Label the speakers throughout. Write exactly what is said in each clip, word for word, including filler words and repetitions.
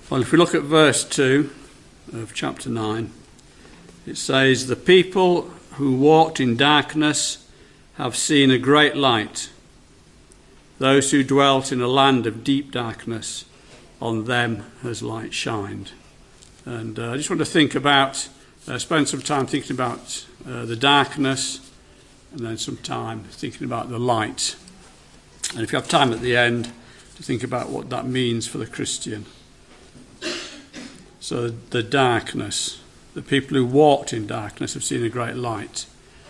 Speaker 1: Well, if we look at verse two of chapter nine, it says, "The people who walked in darkness have seen a great light. Those who dwelt in a land of deep darkness, on them has light shined." And uh, I just want to think about, uh, spend some time thinking about uh, the darkness, and then some time thinking about the light. And if you have time at the end, to think about what that means for the Christian. So the darkness, the people who walked in darkness have seen a great light.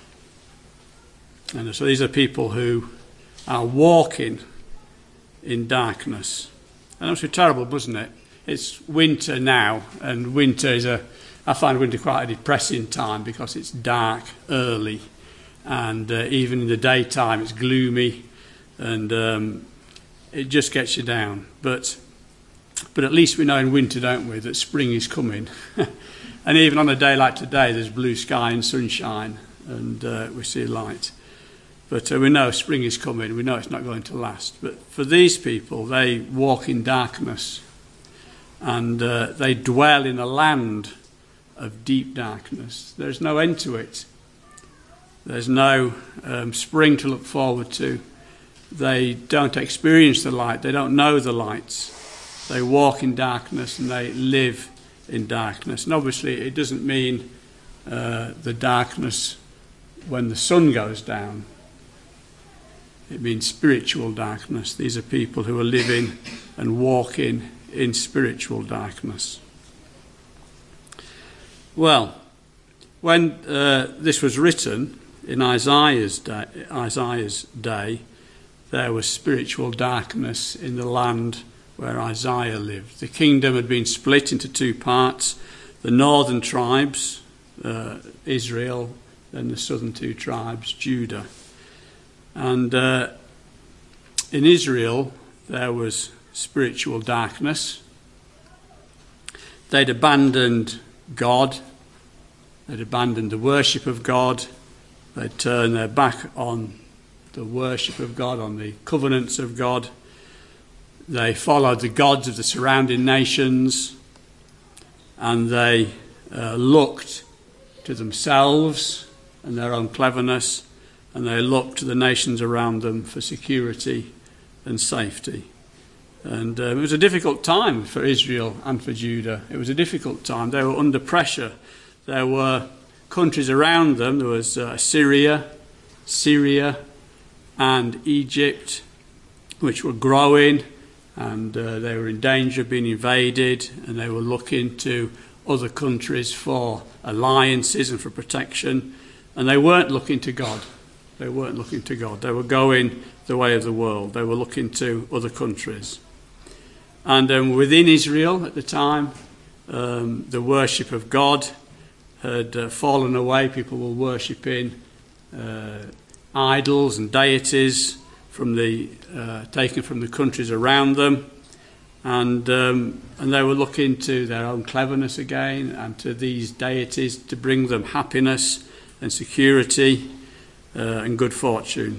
Speaker 1: And so these are people who are walking in darkness. And that's terrible, doesn't it? It's winter now, and winter is a, I find winter quite a depressing time because it's dark early, and uh, even in the daytime it's gloomy, and um, it just gets you down. But but at least we know in winter, don't we, that spring is coming. And even on a day like today, there's blue sky and sunshine, and uh, we see light. But uh, we know spring is coming. We know it's not going to last. But for these people, they walk in darkness, and uh, they dwell in a land of deep darkness. There's no end to it. There's no um, spring to look forward to. They don't experience the light. They don't know the lights. They walk in darkness and they live in darkness. And obviously it doesn't mean uh, the darkness when the sun goes down. It means spiritual darkness. These are people who are living and walking in spiritual darkness. Well, when uh, this was written in Isaiah's day, Isaiah's day, there was spiritual darkness in the land where Isaiah lived. The kingdom had been split into two parts: the northern tribes, uh, Israel, and the southern two tribes, Judah. And uh, in Israel, there was spiritual darkness. They'd abandoned God. They'd abandoned the worship of God. They'd turned their back on the worship of God, on the covenants of God. They followed the gods of the surrounding nations, and they uh, looked to themselves and their own cleverness, and they looked to the nations around them for security and safety. And um, it was a difficult time for Israel and for Judah. It was a difficult time. They were under pressure. There were countries around them. There was uh, Syria, Syria, and Egypt, which were growing, and uh, they were in danger of being invaded, and they were looking to other countries for alliances and for protection. And they weren't looking to God. They weren't looking to God. They were going the way of the world. They were looking to other countries. And um, within Israel at the time, um, the worship of God had uh, fallen away. People were worshipping uh, idols and deities from the uh, taken from the countries around them, and um, and they were looking to their own cleverness again and to these deities to bring them happiness and security uh, and good fortune.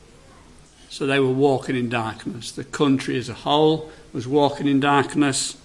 Speaker 1: So they were walking in darkness. The country as a whole was walking in darkness.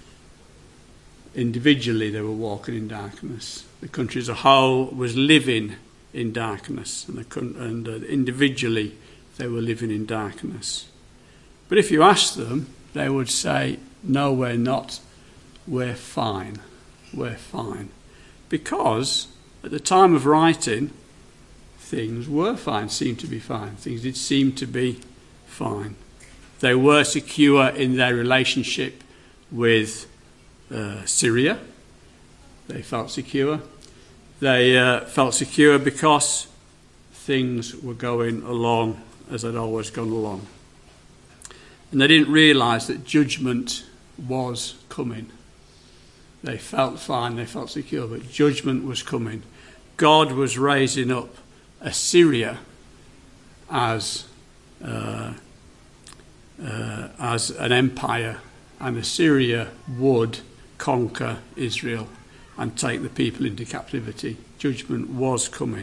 Speaker 1: Individually, they were walking in darkness. The country as a whole was living in darkness, and, the, and uh, individually, they were living in darkness. But if you ask them, they would say, "No, we're not. We're fine. We're fine." Because at the time of writing, things were fine, seemed to be fine. Things did seem to be fine. They were secure in their relationship with uh, Syria. They felt secure. They uh, felt secure because things were going along as they'd always gone along. And they didn't realise that judgment was coming. They felt fine, they felt secure, but judgment was coming. God was raising up Assyria as uh, uh, as an empire, and Assyria would conquer Israel and take the people into captivity. Judgment was coming.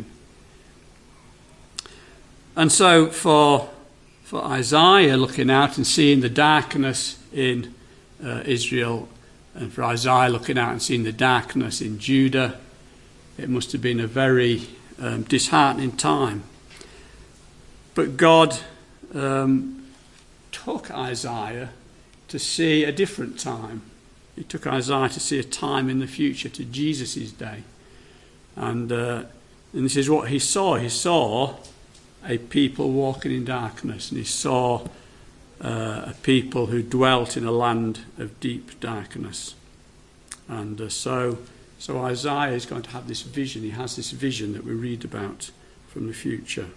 Speaker 1: And so for for Isaiah, looking out and seeing the darkness in uh, Israel, And for Isaiah looking out and seeing the darkness in Judah, it must have been a very um, disheartening time. But God um, took Isaiah to see a different time. He took Isaiah to see a time in the future, to Jesus' day. And, uh, and this is what he saw. He saw a people walking in darkness, and he saw uh, a people who dwelt in a land of deep darkness. And uh, so, so Isaiah is going to have this vision. He has this vision that we read about from the future.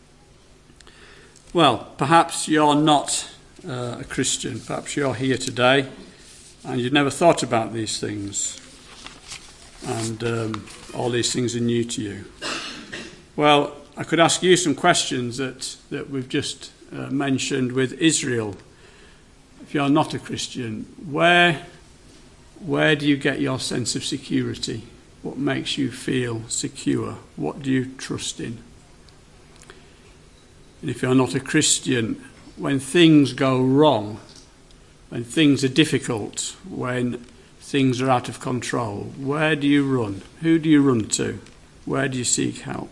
Speaker 1: Well, perhaps you're not uh, a Christian. Perhaps you're here today and you've never thought about these things. And um, all these things are new to you. Well, I could ask you some questions that, that we've just uh, mentioned with Israel. If you're not a Christian, where, where do you get your sense of security? What makes you feel secure? What do you trust in? And if you're not a Christian, when things go wrong, when things are difficult, when things are out of control, where do you run? Who do you run to? Where do you seek help?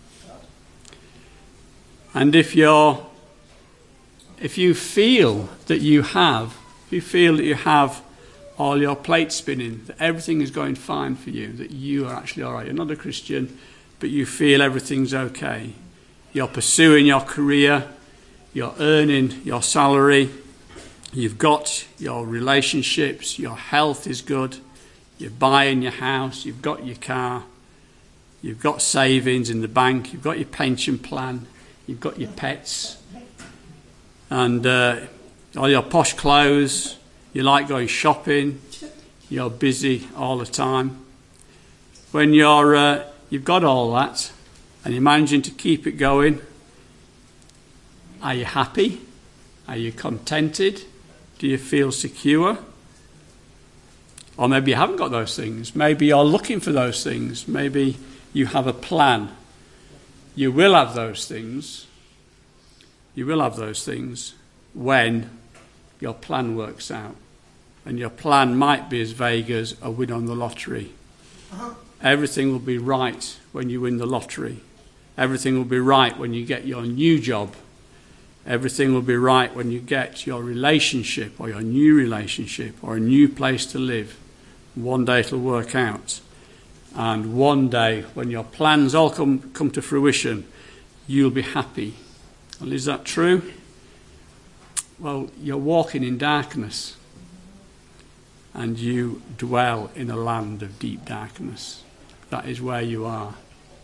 Speaker 1: And if you're, if you feel that you have, if you feel that you have all your plates spinning, that everything is going fine for you, that you are actually all right, you're not a Christian, but you feel everything's okay. You're pursuing your career, you're earning your salary, you've got your relationships, your health is good, you're buying your house, you've got your car, you've got savings in the bank, you've got your pension plan, you've got your pets, and uh, all your posh clothes, you like going shopping, you're busy all the time. When you're, uh, you've got all that, and you're managing to keep it going, are you happy? Are you contented? Do you feel secure? Or maybe you haven't got those things. Maybe you're looking for those things. Maybe you have a plan. You will have those things. You will have those things when your plan works out. And your plan might be as vague as a win on the lottery. Uh-huh. Everything will be right when you win the lottery. Everything will be right when you get your new job. Everything will be right when you get your relationship or your new relationship or a new place to live. One day it'll work out. And one day when your plans all come, come to fruition, you'll be happy. Well, is that true? Well, you're walking in darkness and you dwell in a land of deep darkness. That is where you are.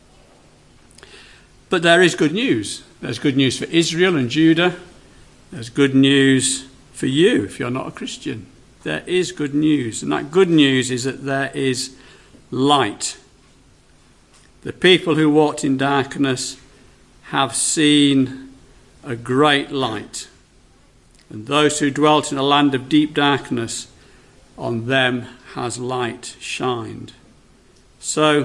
Speaker 1: But there is good news. There's good news for Israel and Judah. There's good news for you if you're not a Christian. There is good news. And that good news is that there is light. The people who walked in darkness have seen a great light. And those who dwelt in a land of deep darkness, on them has light shined. So,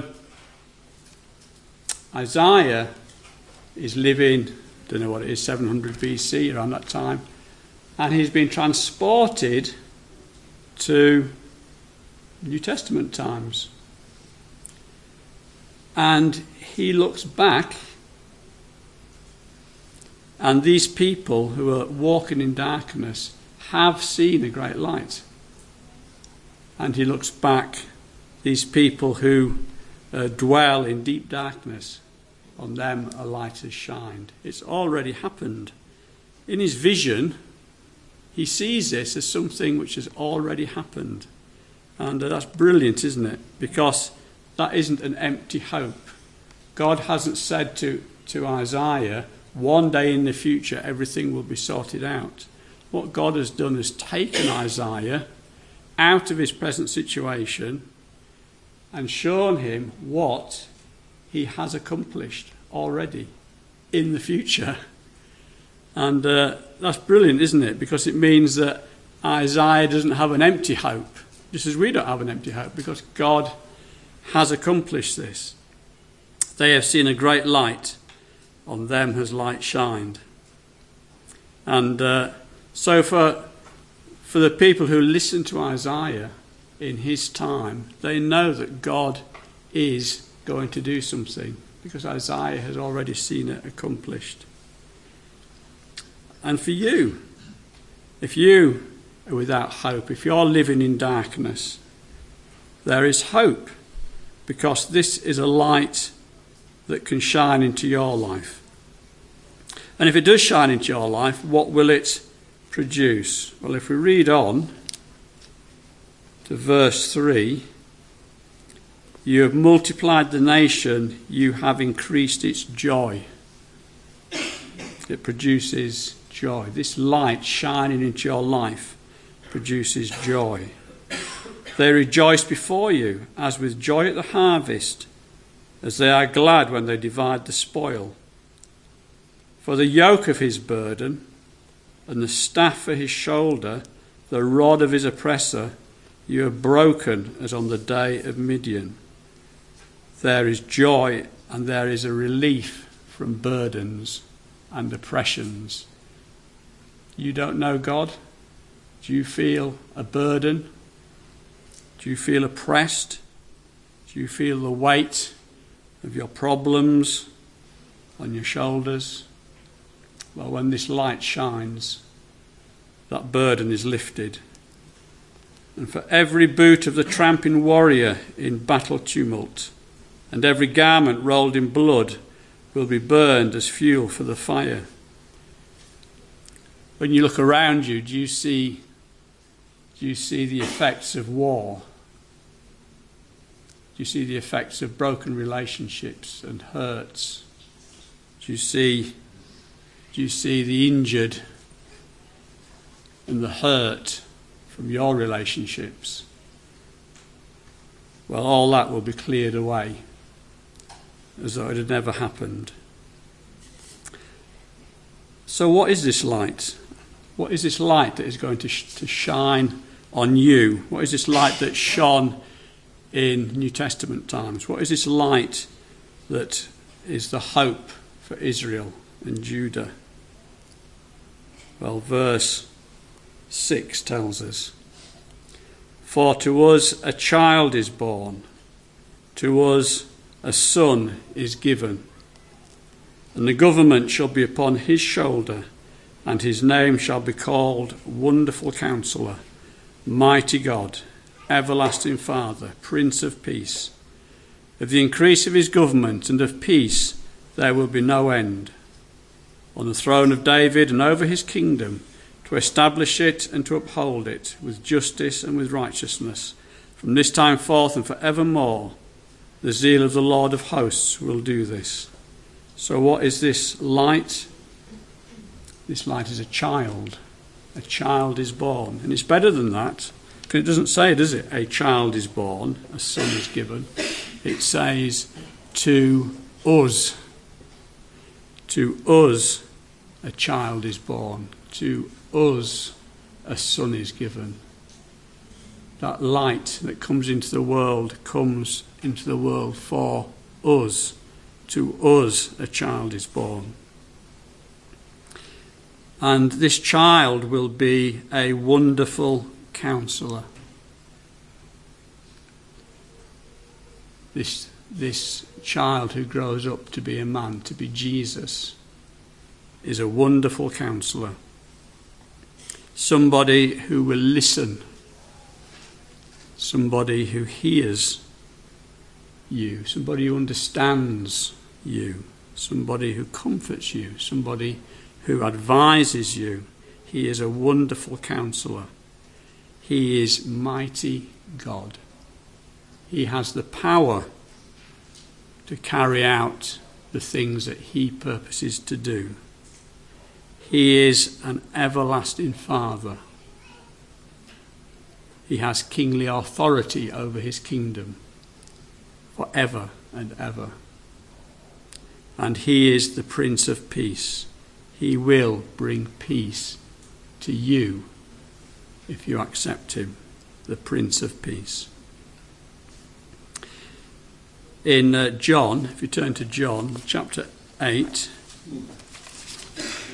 Speaker 1: Isaiah is living, don't know what it is, seven hundred B C, around that time, and he's been transported to New Testament times. And he looks back, and these people who are walking in darkness have seen a great light. And he looks back, these people who uh, dwell in deep darkness, on them a light has shined. It's already happened. In his vision, he sees this as something which has already happened. And uh, that's brilliant, isn't it? Because that isn't an empty hope. God hasn't said to, to Isaiah, one day in the future everything will be sorted out. What God has done is taken Isaiah out of his present situation and shown him what he has accomplished already in the future. And uh, that's brilliant, isn't it? Because it means that Isaiah doesn't have an empty hope, just as we don't have an empty hope, because God has accomplished this. They have seen a great light, on them has light shined. And uh, so for, for the people who listen to Isaiah, in his time. They know that God is going to do something because Isaiah has already seen it accomplished. And for you, if you are without hope, if you're living in darkness, there is hope, because this is a light that can shine into your life. And if it does shine into your life, what will it produce? Well, if we read on to verse three, you have multiplied the nation, you have increased its joy. It produces joy. This light shining into your life produces joy. They rejoice before you as with joy at the harvest, as they are glad when they divide the spoil. For the yoke of his burden and the staff for his shoulder, the rod of his oppressor, you have broken as on the day of Midian. There is joy and there is a relief from burdens and oppressions. You don't know God? Do you feel a burden? Do you feel oppressed? Do you feel the weight of your problems on your shoulders? Well, when this light shines, that burden is lifted. And for every boot of the tramping warrior in battle tumult, and every garment rolled in blood will be burned as fuel for the fire. When you look around you, do you see, do you see the effects of war? Do you see the effects of broken relationships and hurts? Do you see, do you see the injured and the hurt from your relationships? Well, all that will be cleared away as though it had never happened. So what is this light? What is this light that is going to, sh- to shine on you? What is this light that shone in New Testament times? What is this light that is the hope for Israel and Judah? Well, verse six tells us, for to us a child is born, to us a son is given, and the government shall be upon his shoulder, and his name shall be called Wonderful Counselor, Mighty God, Everlasting Father, Prince of Peace. Of the increase of his government and of peace there will be no end, on the throne of David and over his kingdom, to establish it and to uphold it with justice and with righteousness. From this time forth and forevermore, the zeal of the Lord of hosts will do this. So what is this light? This light is a child. A child is born. And it's better than that, because it doesn't say, does it? A child is born, a son is given. It says, to us. To us, a child is born. To us, a son is given. That light that comes into the world comes into the world for us. To us, a child is born. And this child will be a wonderful counselor. This, this child who grows up to be a man, to be Jesus, is a wonderful counselor. Somebody who will listen. Somebody who hears you. Somebody who understands you. Somebody who comforts you. Somebody who advises you. He is a wonderful counselor. He is mighty God. He has the power to carry out the things that he purposes to do. He is an everlasting Father. He has kingly authority over his kingdom forever and ever. And he is the Prince of Peace. He will bring peace to you if you accept him, the Prince of Peace. In uh, John, if you turn to John chapter eight,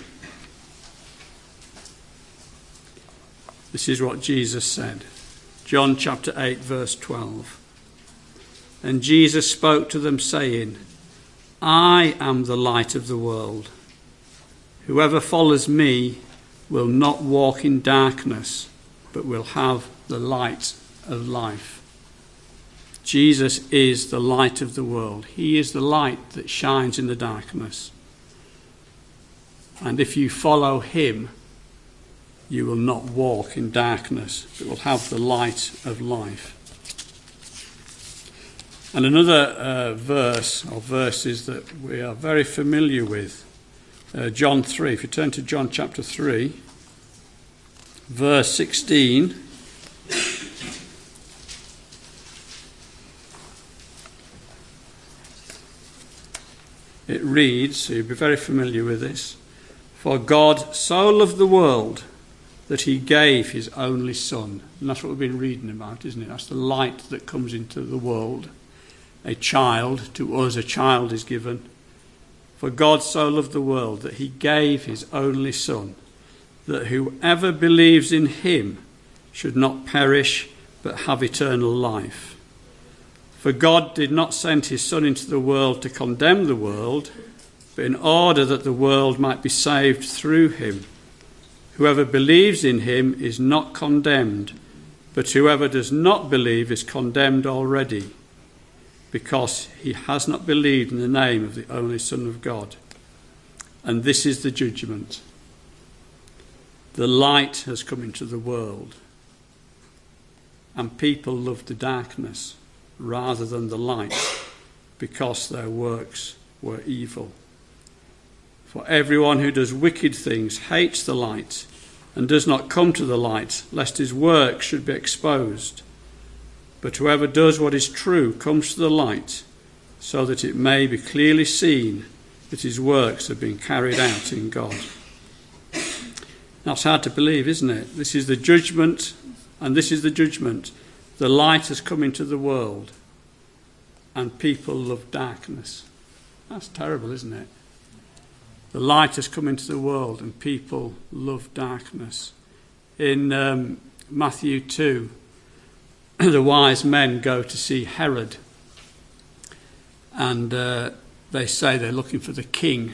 Speaker 1: this is what Jesus said. John chapter eight, verse twelve. And Jesus spoke to them, saying, I am the light of the world. Whoever follows me will not walk in darkness, but will have the light of life. Jesus is the light of the world. He is the light that shines in the darkness. And if you follow him, you will not walk in darkness, but will have the light of life. And another uh, verse, or verses that we are very familiar with, uh, John three. If you turn to John chapter three, verse sixteen. It reads, so you'll be very familiar with this. For God so loved the world that he gave his only son. And that's what we've been reading about, isn't it? That's the light that comes into the world. A child, to us a child is given. For God so loved the world that he gave his only son, that whoever believes in him should not perish but have eternal life. For God did not send his Son into the world to condemn the world, but in order that the world might be saved through him. Whoever believes in him is not condemned, but whoever does not believe is condemned already, because he has not believed in the name of the only Son of God. And this is the judgment. The light has come into the world, and people love the darkness rather than the light, because their works were evil. For everyone who does wicked things hates the light and does not come to the light, lest his work should be exposed. But whoever does what is true comes to the light, so that it may be clearly seen that his works have been carried out in God. That's hard to believe, isn't it? This is the judgment, and this is the judgment. The light has come into the world, and people love darkness. That's terrible, isn't it? The light has come into the world, and people love darkness. In um, Matthew two, the wise men go to see Herod, and uh, they say they're looking for the king.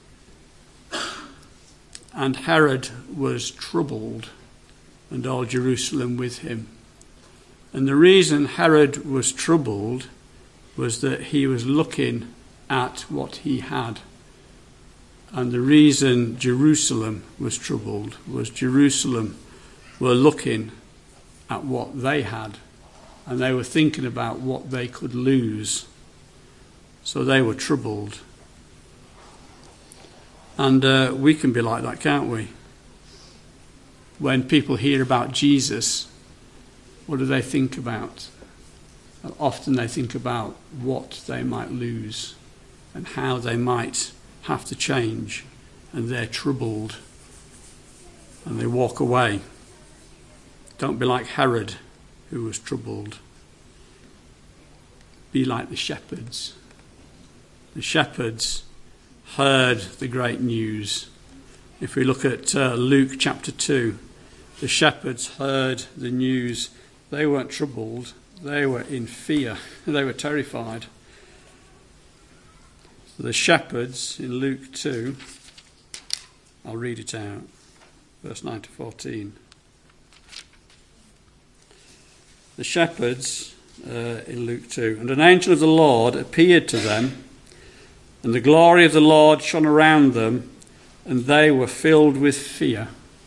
Speaker 1: And Herod was troubled, and all Jerusalem with him. And the reason Herod was troubled was that he was looking at what he had. And the reason Jerusalem was troubled was Jerusalem were looking at what they had, and they were thinking about what they could lose. So they were troubled. And uh, we can be like that, can't we? When people hear about Jesus, what do they think about? Well, often they think about what they might lose and how they might have to change, and they're troubled and they walk away. Don't be like Herod, who was troubled. Be like the shepherds. The shepherds heard the great news. If we look at uh, Luke chapter two, the shepherds heard the news. They weren't troubled. They were in fear. They were terrified. So the shepherds in Luke two, I'll read it out, verse nine to fourteen. The shepherds uh, in Luke two, and an angel of the Lord appeared to them, and the glory of the Lord shone around them, and they were filled with fear.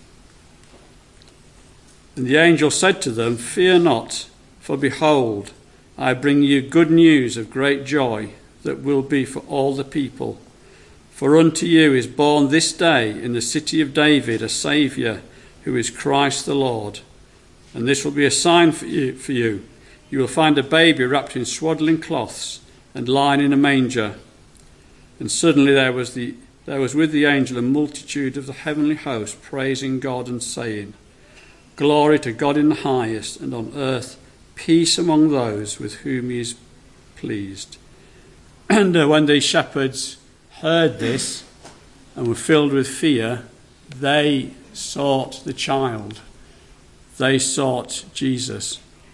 Speaker 1: And the angel said to them, Fear not, for behold, I bring you good news of great joy that will be for all the people. For unto you is born this day in the city of David a Saviour, who is Christ the Lord. And this will be a sign for you. For you. You will find a baby wrapped in swaddling cloths and lying in a manger. And suddenly there was, the, there was with the angel a multitude of the heavenly host, praising God and saying, Glory to God in the highest, and on earth peace among those with whom he is pleased. And uh, when these shepherds heard this and were filled with fear, they sought the child. They sought Jesus.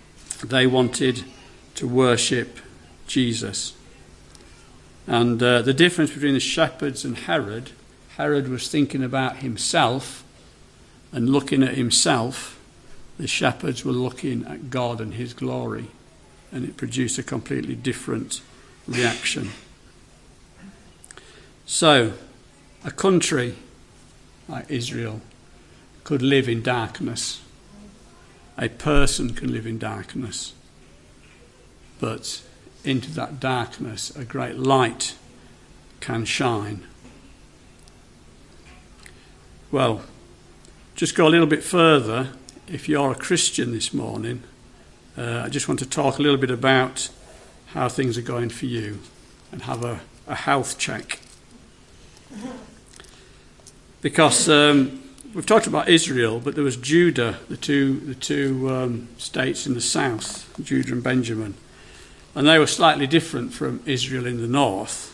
Speaker 1: They wanted to worship Jesus. And uh, the difference between the shepherds and Herod, Herod was thinking about himself and looking at himself. The shepherds were looking at God and his glory, and it produced a completely different reaction. So, a country like Israel could live in darkness. A person can live in darkness. But into that darkness, a great light can shine. Well, just go a little bit further. If you're a Christian this morning, uh, I just want to talk a little bit about how things are going for you and have a, a health check. Because um, we've talked about Israel, but there was Judah, the two the two um, states in the south, Judah and Benjamin, and they were slightly different from Israel in the north.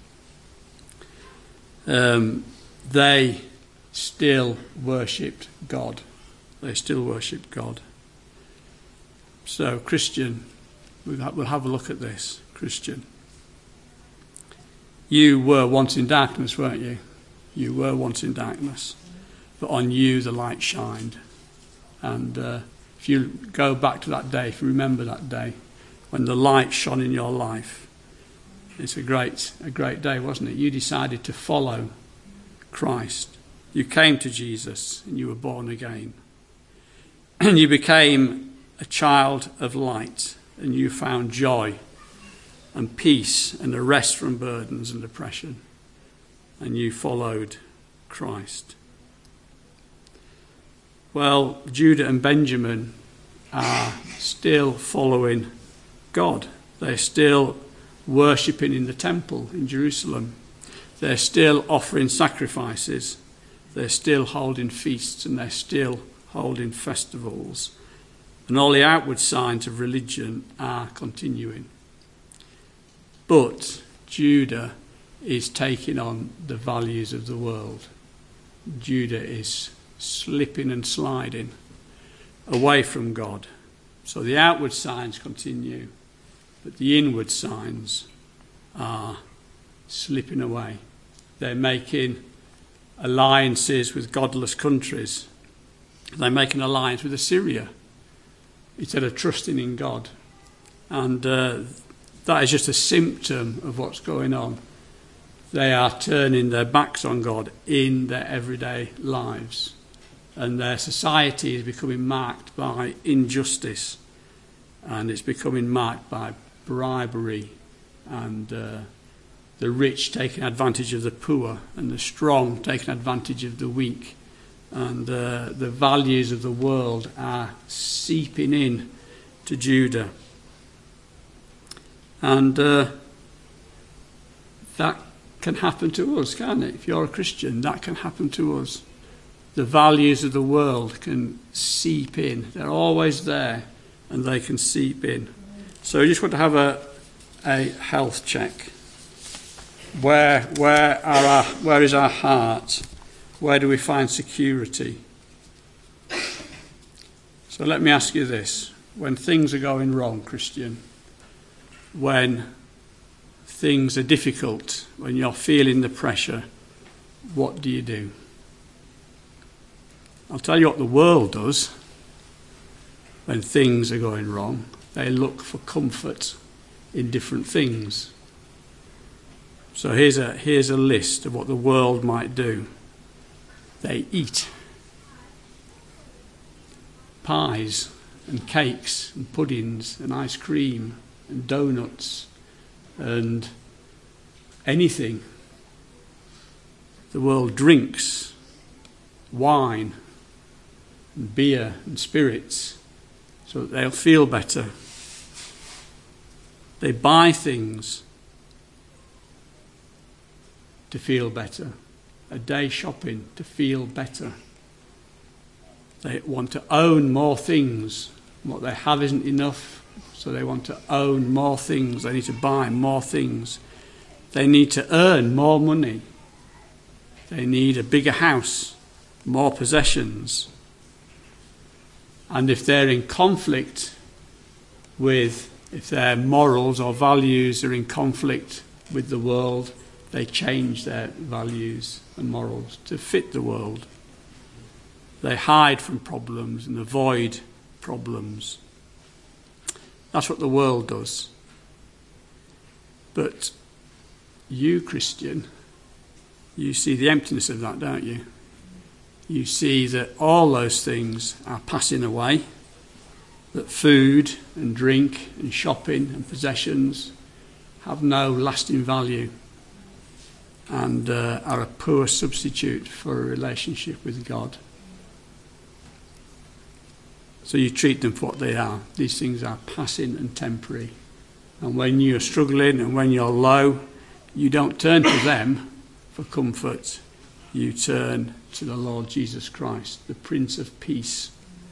Speaker 1: Um, they still worshipped God. They still worshipped God. So, Christian, we'll have a look at this. Christian, you were once in darkness, weren't you? You were once in darkness, but on you the light shined. And uh, if you go back to that day, if you remember that day, when the light shone in your life, it's a great, a great day, wasn't it? You decided to follow Christ. You came to Jesus and you were born again. And you became a child of light, and you found joy and peace and a rest from burdens and oppression. And you followed Christ. Well, Judah and Benjamin are still following God. They're still worshipping in the temple in Jerusalem. They're still offering sacrifices. They're still holding feasts, and they're still holding festivals. And all the outward signs of religion are continuing. But Judah is taking on the values of the world. Judah is slipping and sliding away from God. So the outward signs continue, but the inward signs are slipping away. They're making alliances with godless countries. They make an alliance with Assyria instead of trusting in God. And uh, that is just a symptom of what's going on. They are turning their backs on God in their everyday lives. And their society is becoming marked by injustice. And it's becoming marked by bribery and uh, the rich taking advantage of the poor and the strong taking advantage of the weak. And uh, the values of the world are seeping in to Judah. And uh, that can happen to us, can't it? If you're a Christian, that can happen to us. The values of the world can seep in. They're always there, and they can seep in. So we just want to have a a health check. Where where are our where is our heart? Where do we find security? So let me ask you this. When things are going wrong, Christian, when things are difficult, when you're feeling the pressure, what do you do? I'll tell you what the world does when things are going wrong. They look for comfort in different things. So here's a here's a list of what the world might do. They eat pies and cakes and puddings and ice cream and donuts and anything. The world drinks wine and beer and spirits so that they'll feel better. They buy things to feel better. A day shopping to feel better. They want to own more things. What they have isn't enough, so they want to own more things. They need to buy more things. They need to earn more money. They need a bigger house, more possessions. And if they're in conflict with, if their morals or values are in conflict with the world, they change their values and morals to fit the world. They hide from problems and avoid problems. That's what the world does. But you, Christian, you see the emptiness of that, don't you? You see that all those things are passing away, that food and drink and shopping and possessions have no lasting value and uh, are a poor substitute for a relationship with God. So you treat them for what they are. These things are passing and temporary. And when you're struggling and when you're low, you don't turn to them for comfort. You turn to the Lord Jesus Christ, the Prince of Peace.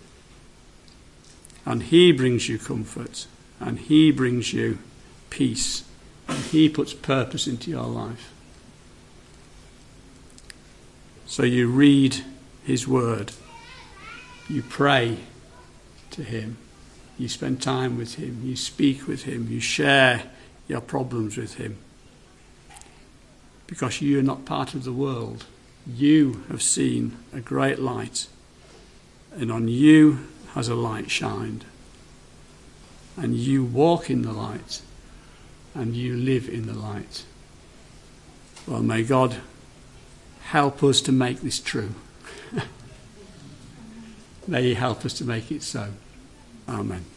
Speaker 1: And he brings you comfort, and he brings you peace, and he puts purpose into your life. So you read his word, you pray to him, you spend time with him, you speak with him, you share your problems with him. Because you are not part of the world. You have seen a great light, and on you has a light shined. And you walk in the light, and you live in the light. Well, may God help us to make this true. May he help us to make it so. Amen.